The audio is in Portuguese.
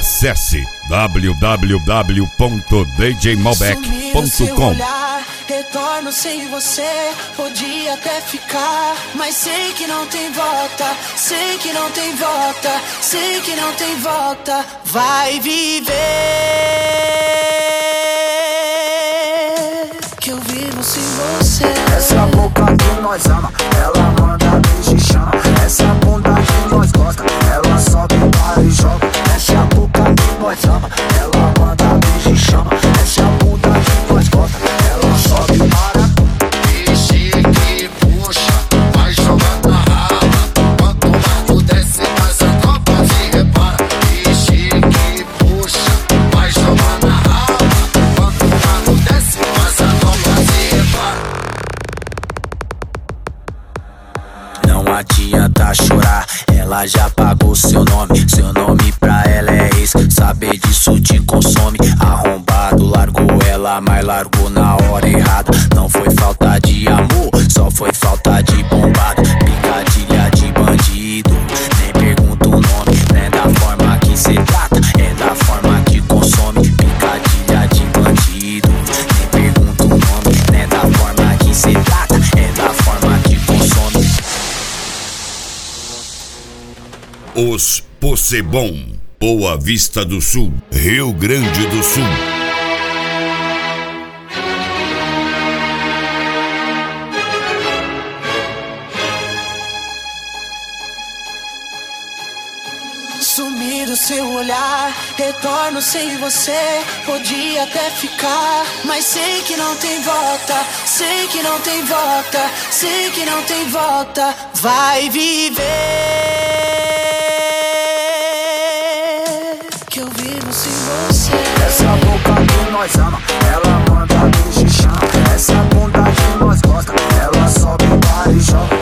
Acesse www.djmalbec.com. Retorno sem você, podia até ficar, mas sei que não tem volta, sei que não tem volta, sei que não tem volta. Vai viver, que eu vivo sem você. Essa boca que nós ama, ela manda beijo e chama. Essa bunda que nós gosta, ela sobe, para e joga. Essa boca que nós ama, ela manda beijo e chama. Essa bunda que nós gosta, ela sobe, para. Mexe que puxa, vai jogando na rala. Quanto mais tu desce, mais a tropa se repara. Mexe que puxa, vai jogando na rala. Quanto mais tu desce, mais a tropa se repara. Não adianta chorar, ela já pagou seu nome. Seu nome pra ela é ex, saber disso te consome. Arrombado, largou ela, mas largou na hora errada. Não foi falta de amor, só foi falta de bombada. Picadilha de bandido, nem pergunta o nome. Não é da forma que cê trata, é da forma que consome. Picadilha de bandido, nem pergunta o nome. Não é da forma que cê trata, é da forma que consome. Os Possebon, Boa Vista do Sul, Rio Grande do Sul. Sumi do seu olhar, retorno sem você, podia até ficar, mas sei que não tem volta, sei que não tem volta, sei que não tem volta. Vai viver, que eu vivo sem você. Essa boca que nós ama, ela manda beijo e chama. Essa bunda que nós gosta, ela sobe, para e joga.